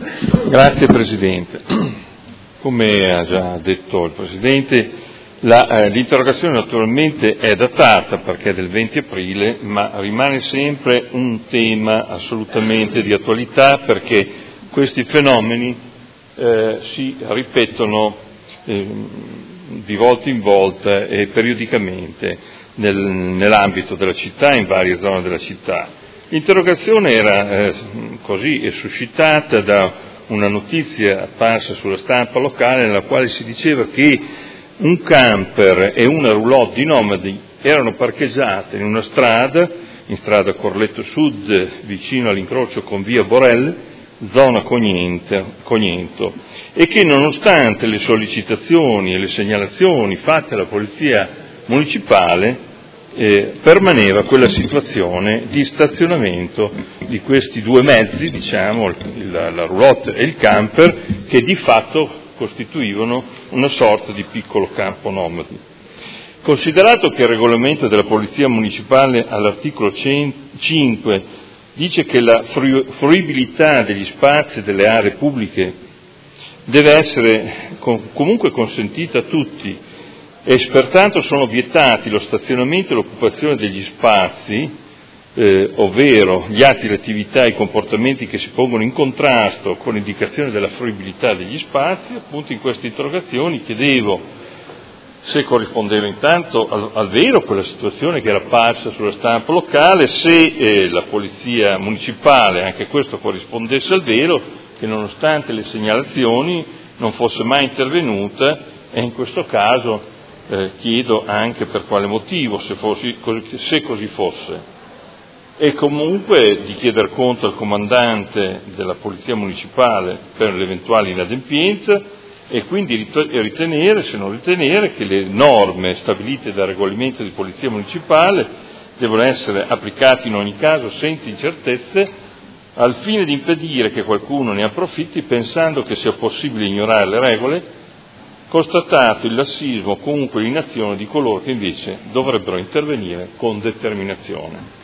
Grazie Presidente. Come ha già detto il Presidente, l'interrogazione naturalmente è datata perché è del 20 aprile, ma rimane sempre un tema assolutamente di attualità perché questi fenomeni si ripetono di volta in volta e periodicamente nell'ambito della città, in varie zone della città. L'interrogazione era così suscitata da una notizia apparsa sulla stampa locale nella quale si diceva che un camper e una roulotte di nomadi erano parcheggiate in una strada, in strada Corletto Sud, vicino all'incrocio con via Borel, zona Cognento, e che nonostante le sollecitazioni e le segnalazioni fatte alla Polizia Municipale permaneva quella situazione di stazionamento di questi due mezzi, la roulotte e il camper, che di fatto costituivano una sorta di piccolo campo nomadi. Considerato che il regolamento della Polizia Municipale all'articolo 5 dice che la fruibilità degli spazi delle aree pubbliche deve essere comunque consentita a tutti, e pertanto sono vietati lo stazionamento e l'occupazione degli spazi, ovvero gli atti, le attività e i comportamenti che si pongono in contrasto con l'indicazione della fruibilità degli spazi. Appunto in queste interrogazioni chiedevo se corrispondeva intanto al vero quella situazione che era apparsa sulla stampa locale, se la Polizia Municipale, anche questo corrispondesse al vero, che nonostante le segnalazioni non fosse mai intervenuta, e in questo caso chiedo anche per quale motivo, se così fosse, e comunque di chiedere conto al comandante della Polizia Municipale per l'eventuale inadempienza e quindi ritenere, se non ritenere, che le norme stabilite dal regolamento di Polizia Municipale devono essere applicate in ogni caso senza incertezze, al fine di impedire che qualcuno ne approfitti pensando che sia possibile ignorare le regole, constatato il lassismo o comunque l'inazione di coloro che invece dovrebbero intervenire con determinazione.